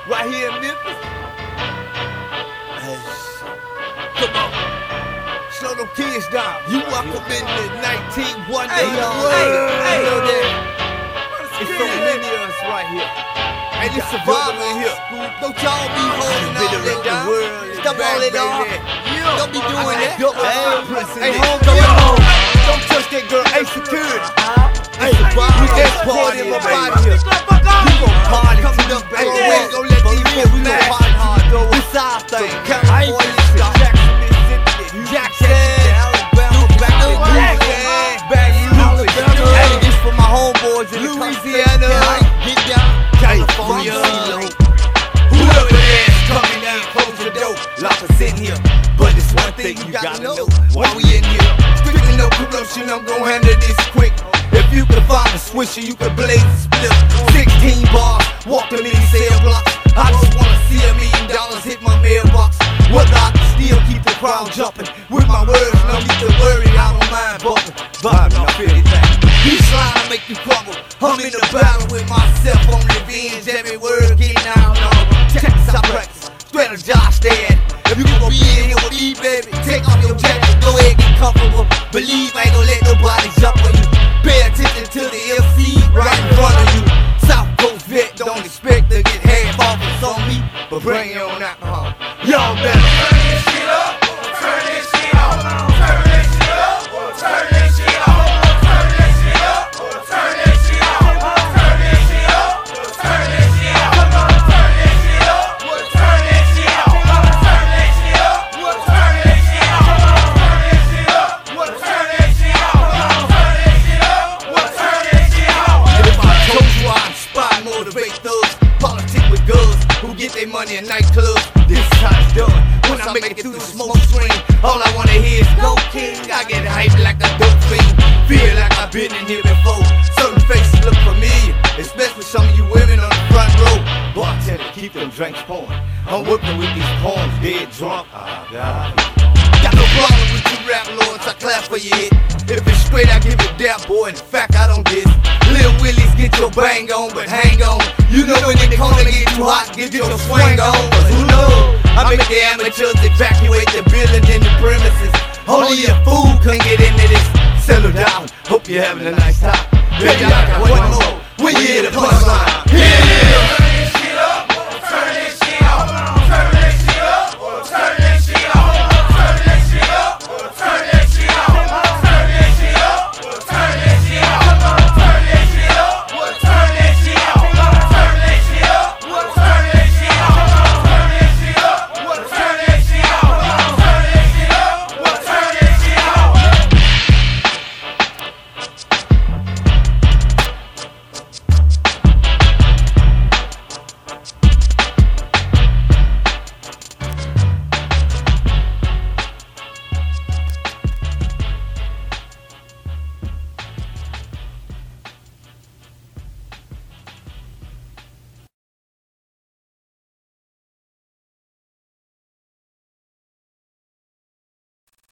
Right here in Memphis. Come on. Slow them kids down. You welcome in the 19 Hey, you know that. It's so many of us right here. And it's survival in here. Don't y'all be holding all that down. Stop all that off. Don't be doing that. Hey, home, don't touch that girl. Hey, security. Hey, we just party in my body here. We gon' party till the back. We ain't gon' let these real mad. This our thing. California, Jackson, Mississippi, Jackson, Alabama, back in Louisiana, back in Louisiana. Hey, this for my homeboys in Louisiana. Get down, California. Whoever it is coming in, close the door. Lock us in here. But it's one thing you gotta know why we in here. Strictly no corruption, I'm gon' handle this quick. If you can find a swisher, you can blaze a split. 16 bars, walk a mini cell blocks. I just wanna see $1 million hit my mailbox. Whether I can still keep the crowd jumping with my words, no need to worry, I don't mind bumping. Vibing off anything. These slime make you crumble. I'm in the battle with myself on revenge. Every word getting out on Texas, I practice. Strategize, stand. If you gon' be in here with me, baby, take off your jacket, go ahead, get comfortable. Believe I ain't gon' let nobody jump on you. Pay attention to the MC right in front of you. South Coast vet, don't expect to get half off on me, but bring your own alcohol. Y'all better turn this shit up, turn this shit off, turn this shit up, turn this shit off, turn this shit up, turn this shit off, turn this shit up, turn this shit off, turn this shit up, turn this shit off, turn this shit up, turn this shit off, turn this shit up, turn this shit off, turn this shit off. If I told you I inspire, motivate those politics with girls who get their money in nightclubs, this is how it's done. When I make it through the smoke screen, all I wanna hear is go king. I get hyped like a dope fiend, feel like I've been in here before. Certain faces look familiar, especially some of you women on the front row. Bartender, keep them drinks pouring. I'm working with these poems, dead drunk. Oh God. Got no problem with you rap lords, I clap for your hit. If it's straight, I give it dap, boy. In fact, I don't diss. Lil Willies, get your bang on, but hang on. You know when the corner get too hot, get your swing on. Cause who knows? I make the amateurs evacuate the buildings and the premises. Only a fool can get into this. Settle down, hope you're having a nice time. Baby, I got one more. We hear the punchline.